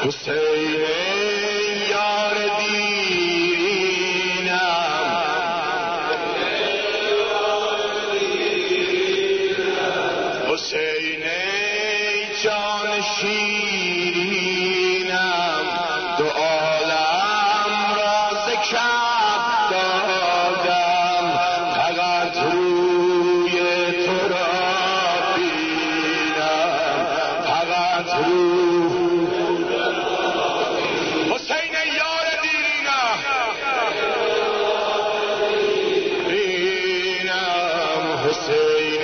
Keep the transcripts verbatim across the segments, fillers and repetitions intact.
حسین یار دیرینم، حسین جان شیرینم، دو عالم را ز کف دادم، فقط روی تو را بینم، فقط روی حسین یار دیرینم، بینم حسین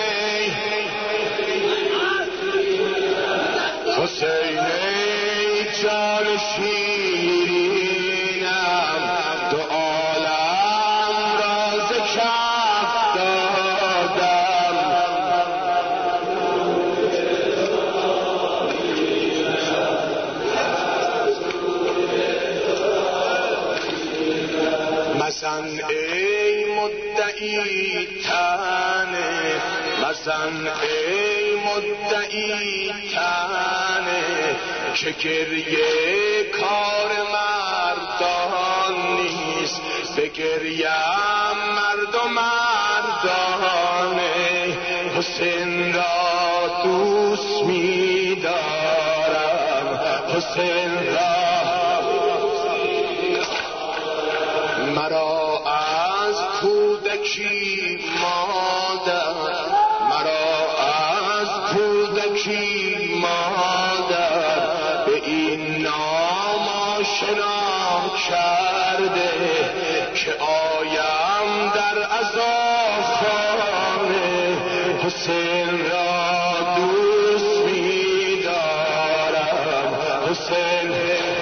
حسین جان شیرینم، دو عالم را ز کف دادم، مزن ای مدعی تنه، مزن ای مدعی تنه، که گریه کار مردان نیست، بگریم مرد و مردانه، حسین را دوست می دارم، حسین را مرا از کودکی مادر، مرا از کودکی مادر به این نام آشنا کرده، که آیم در عزاخانه، حسین را دوست می دارم، حسین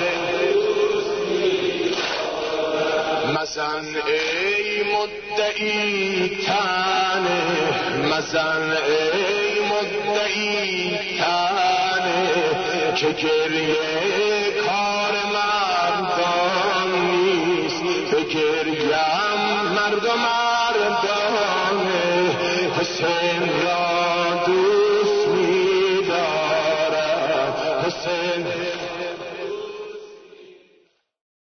مزن ای مدعی تنه، مزن ای مدعی تنه، که گریه کار مردان نیست، بگریم مرد و مردانه، حسین